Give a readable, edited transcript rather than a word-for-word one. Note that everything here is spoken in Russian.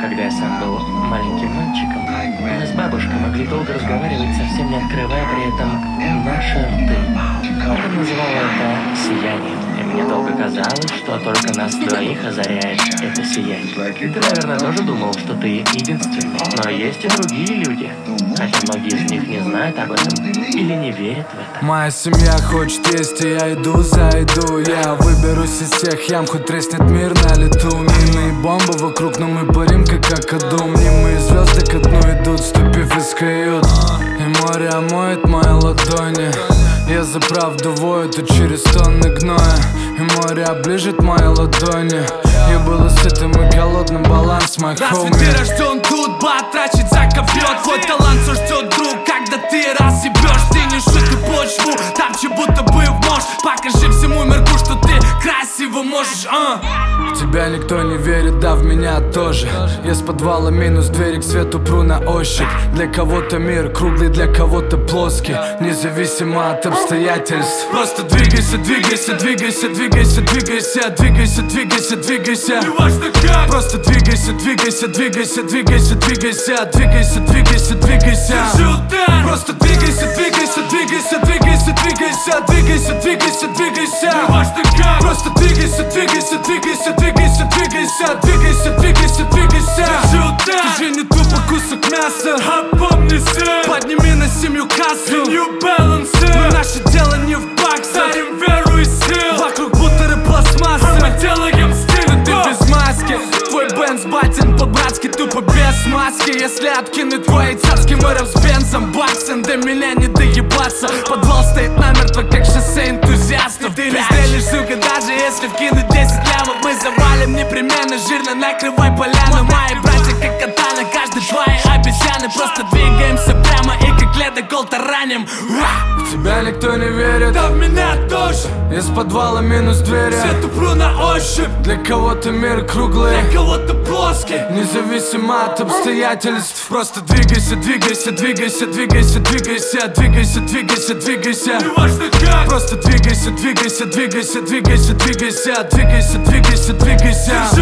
Когда я сам был маленьким мальчиком, мы с бабушкой могли долго разговаривать, совсем не открывая при этом наши рты. Она называла это сиянием, и мне долго казалось, что только нас двоих озаряет это сияние. Ты, наверное, тоже думал, что ты единственный, но есть и другие люди, хотя многие из них не знают об этом или не верят в это. Моя семья хочет есть, и я иду за еду. Я выберусь из всех ям, хоть треснет мир на лету. Мины и бомбы вокруг, но мы парим как какаду. Мнимые звезды ко дну идут, ступив из кают. И море омоет мои ладони. Я за правду вою, ты через тонны гноя. И море оближет мои ладони. Я был сытым и голодным, баланс мой хоуми. Разве ты рожден тут, батрачить закопьет? Твой талант все ждет, друг, когда ты разъебешь. Ты не шутки почву, там че будто бы в нож. Покажи всему мирку, что ты красиво можешь, В тебя никто не верит, да в меня тоже. Я с подвала минус двери к свету пру на ощупь. Для кого-то мир круглый, для кого-то плоский, независимо от обстоятельств. Просто двигайся, двигайся, двигайся, двигайся, двигайся, двигайся, двигайся, двигайся. неважно как. Просто двигайся, двигайся, двигайся, двигайся, двигайся, двигайся, двигайся, двигайся. Держи удар. Просто двигайся, двигайся, двигайся, двигайся, двигайся, двигайся, двигайся, двигайся. Неважно как. Просто двигайся, двигайся, двигайся, двигайся, двигайся, двигайся, двигайся, двигайся. Держи удар. Ты же не тупо кусок мяса. Опомни сын. Подними на семью кассу. New Balance. Но наше дело не в баксах. Дарим веру и сил. Вокруг бутеры пластмассы. Мы делаем стиль. Ты без маски. Твой Бенз батин по-братски, тупо без маски. Если откинуть твои цацки, мы рэп с бензом баксен. До меня не доебаться. Подвал стоит намертво, как шоссе энтузиастов. Ты не стрелишь, сука, даже если вкинуть 10 лямов. Мы завалим непременно, жирно накрывай поляну. Мои братья как катана, каждый твои обезьяны. Просто двигаемся прямо и как ледокол тараним. В тебя никто не верит, Да в меня тоже. из подвала минус двери. Свету пру на ощупь. Для кого-то мир круглый, Для кого-то плоский. независимо от обстоятельств. Просто двигайся, двигайся, двигайся, двигайся, двигайся, двигайся, двигайся, двигайся. Неважно как. Просто двигайся, двигайся, двигайся, двигайся, двигайся, двигайся, двигайся, двигайся.